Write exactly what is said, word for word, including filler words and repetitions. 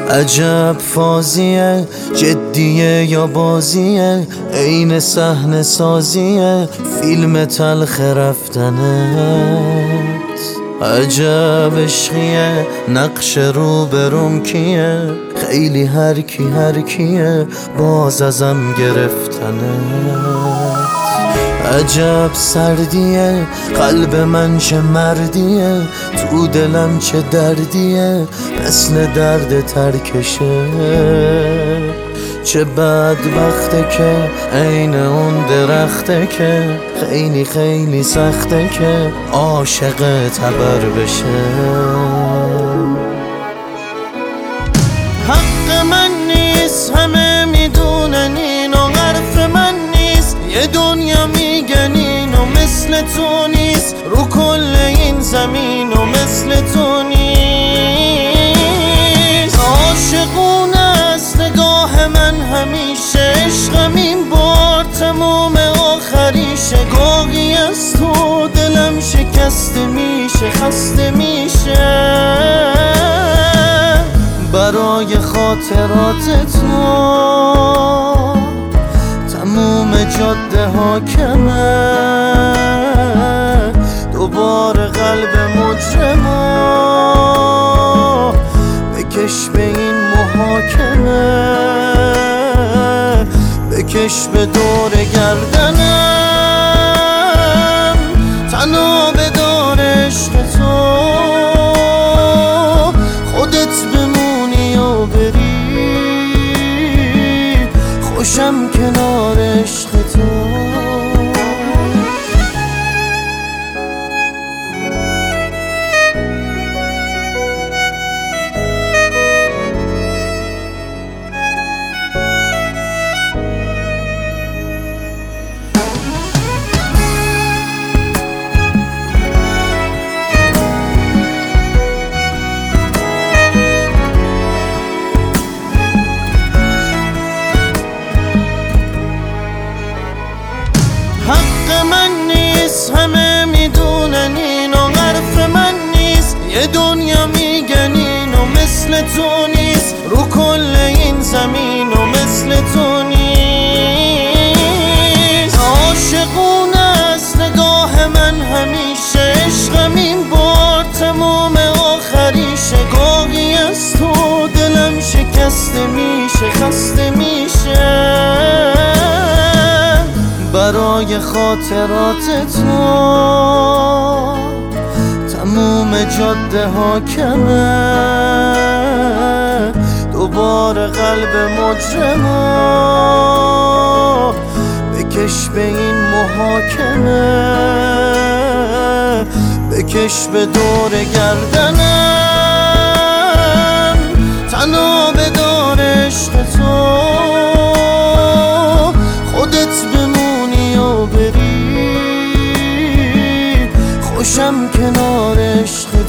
عجب فازیه، جدیه یا بازیه، عین صحنه سازیه فیلم تلخ رفتنت. عجب عشقیه، نقش رو بروم کیه، خیلی هر کی هر کیه باز ازم گرفتنت. عجب سردیه، قلب من چه مردیه، تو دلم چه دردیه مثل درد ترکشه. چه بدبخته که عین اون درخته که خیلی خیلی سخته که عاشق تبر بشه. حق من نیست، همه میدونن اینو، حرف من نیست، یه دنیا میگن اینو مثل تو نیست، رو کل این زمین و مثل تو نیست. عاشقونه است نگاه من همیشه، عشقم این بار تموم آخریشه. گاهی از تو دلم شکسته میشه، خسته میشه برای خاطرات تو. تموم جاده حاکمه، دوباره قلب مجرمو بکش به این محاکمه، بکش به دور گردنم، تنها به دور عشق تو. خودت بمونی و بری، خوشم کنار عشق تو. حق من نیست، همه میدونن اینو، حرف من نیست، یه دنیا میگن اینو مثل تو نیست، رو کل این زمین و مثل تو نیست. عاشقونه است نگاه من همیشه، عشقم این بار تموم آخریشه. گاهی از تو دلم شکسته میشه، خسته میشه برای خاطرات تو. تموم جاده حاکمه، دوباره قلب مجرمو بکش به این محاکمه، بکش به دور گردنم، تنها به دور عشق تو. خودت بمونی و بری، خوشم کنار عشق